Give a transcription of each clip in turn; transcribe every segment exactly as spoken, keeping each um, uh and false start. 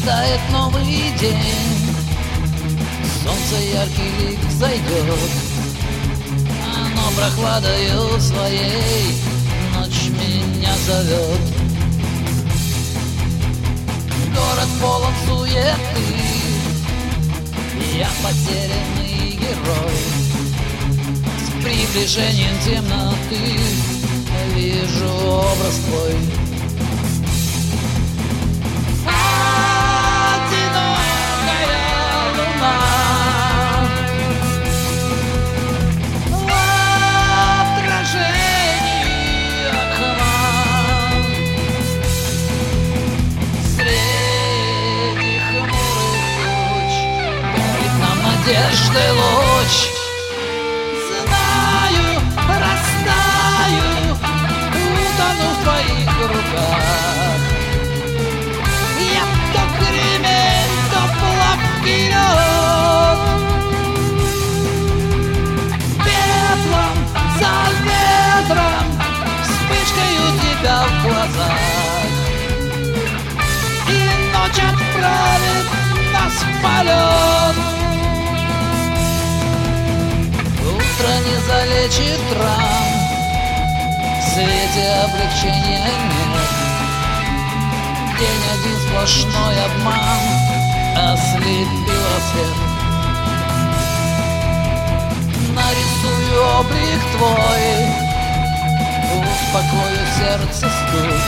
Растает новый день, солнце яркий лик зайдет, оно прохладою своей ночь меня зовет. Город полон суеты, я потерянный герой. С приближением темноты вижу образ твой. Надежды луч, знаю, растаю, утону в твоих руках. Я то кремень, то плавкий лед, пеплом за ветром, вспышкой у тебя в глазах. И ночь отправит нас в полет. Утро не залечит ран, в свете облегчения нет. День один сплошной обман ослепил рассвет. Нарисую облик твой, успокою сердце стук,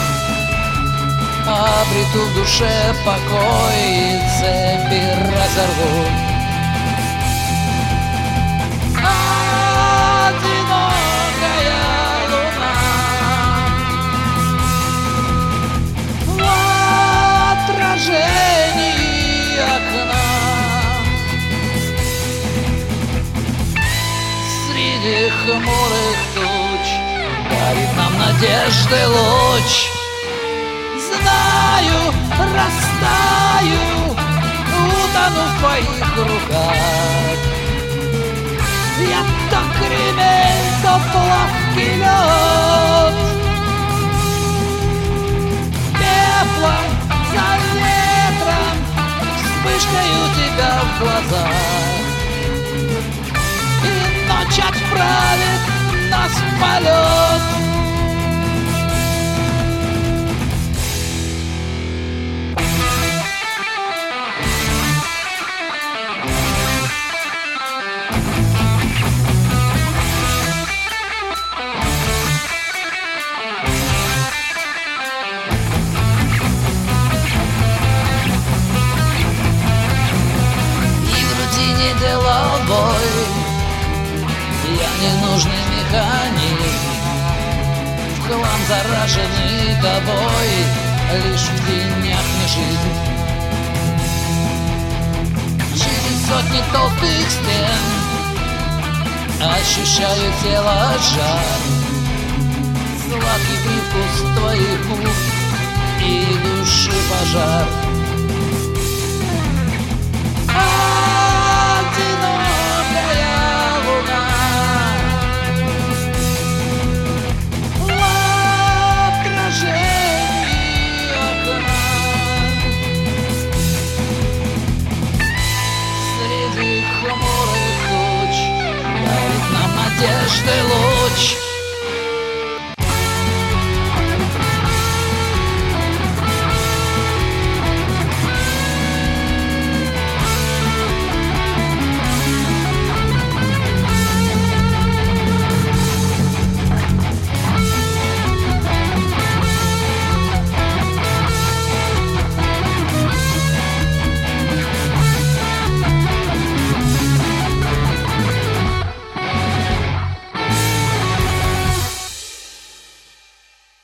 обрету в душе покой и цепи разорву. Среди хмурых туч горит нам надежды луч. Знаю, растаю, утону в твоих руках. Я то кремень, то плавкий лед, пеплом за ветром, вспышкой у тебя в глазах. И ночь отправит нас в полет. Деловой, я ненужный механик, в хлам зараженный тобой, лишь в тенях не жизнь. Через сотни толстых стен ощущаю тело жар, сладкий привкус твоих губ и души пожар.